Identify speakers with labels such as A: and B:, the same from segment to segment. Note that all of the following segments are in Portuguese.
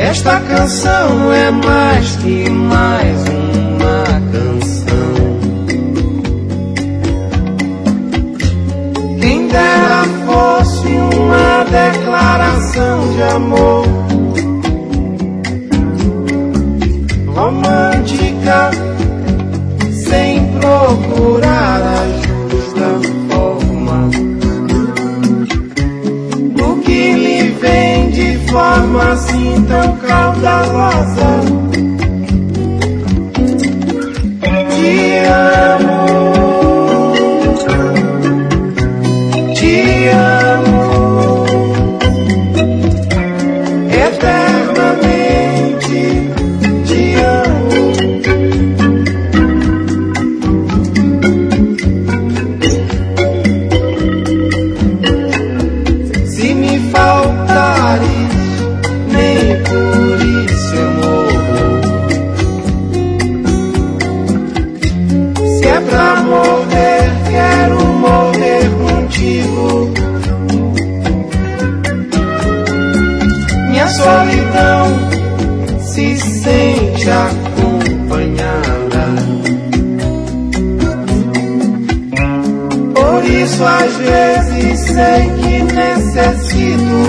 A: Esta canção é mais que mais uma canção. Quem dera fosse uma declaração de amor romântica, sem procurar a justa forma do que lhe vem de forma assim tão caudalosa. Te amo, te amo eternamente, te amo. Se me faltares, nem por isso eu morro. Se é pra morrer, quero morrer contigo. Minha solidão se sente acompanhada. Por isso às vezes sei que necessito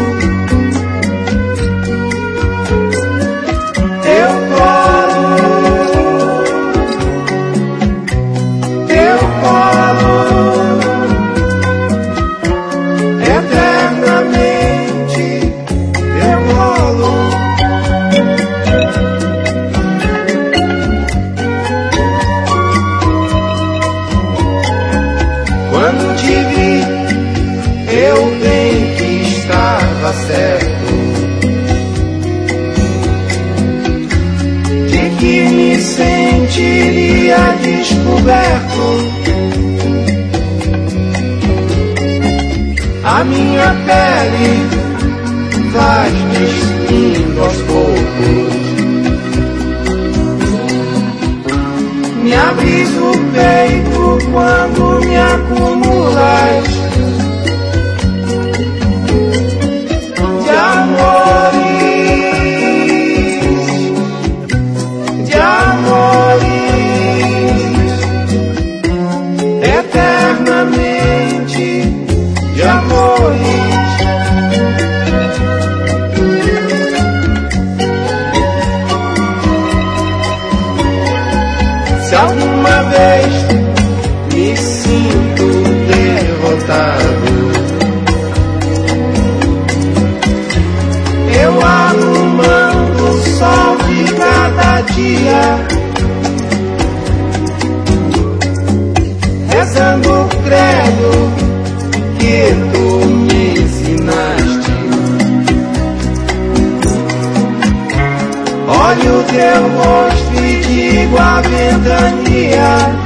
A: teu colo, eternamente teu colo. Quando te vi, eu bem que estava certo de que me sentiria descoberto. A minha pele vai despindo aos poucos. Me abris o peito quando me acumulas de amores, de amores, eternamente de amores. Se alguma vez me sinto derrotado, eu abro mão do sol de cada dia, rezando o credo que tu me ensinaste. Olho teu rosto e digo a ventania: